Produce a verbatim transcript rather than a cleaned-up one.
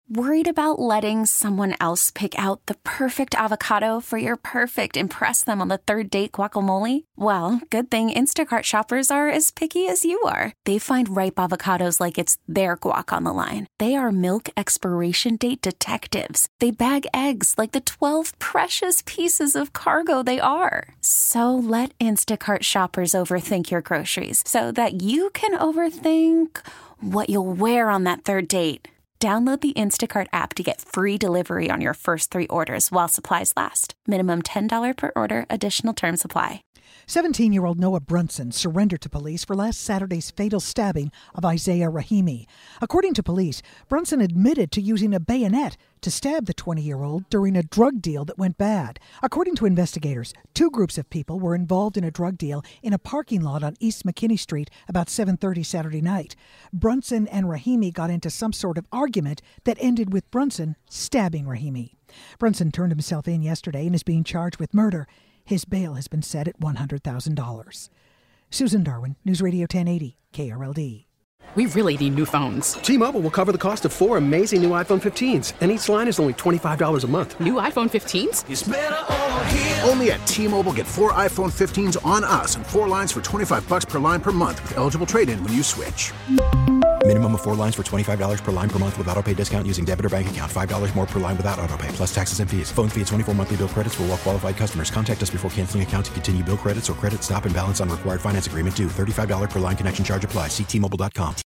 Worried about letting someone else pick out the perfect avocado for your perfect impress them on the third date guacamole? Well, good thing Instacart shoppers are as picky as you are. They find ripe avocados like it's their guac on the line. They are milk expiration date detectives. They bag eggs like the twelve precious pieces of cargo they are. So let Instacart shoppers overthink your groceries so that you can overthink what you'll wear on that third date. Download the Instacart app to get free delivery on your first three orders while supplies last. Minimum ten dollars per order. Additional terms apply. seventeen-year-old Noah Brunson surrendered to police for last Saturday's fatal stabbing of Isaiah Rahimi. According to police, Brunson admitted to using a bayonet to stab the twenty-year-old during a drug deal that went bad. According to investigators, two groups of people were involved in a drug deal in a parking lot on East McKinney Street about seven thirty Saturday night. Brunson and Rahimi got into some sort of argument that ended with Brunson stabbing Rahimi. Brunson turned himself in yesterday and is being charged with murder. His bail has been set at one hundred thousand dollars. Susan Darwin, News Radio ten eighty, K R L D. We really need new phones. T-Mobile will cover the cost of four amazing new iPhone fifteens, and each line is only twenty-five dollars a month. New iPhone fifteens? It's better over here. Only at T-Mobile, get four iPhone fifteens on us and four lines for twenty-five bucks per line per month with eligible trade-in when you switch. Minimum of four lines for twenty-five dollars per line per month with autopay discount using debit or bank account. five dollars more per line without autopay, plus taxes and fees. Phone fee at twenty-four monthly bill credits for well-qualified customers. Contact us before canceling account to continue bill credits or credit stop and balance on required finance agreement due. thirty-five dollars per line connection charge applies. See T Mobile dot com.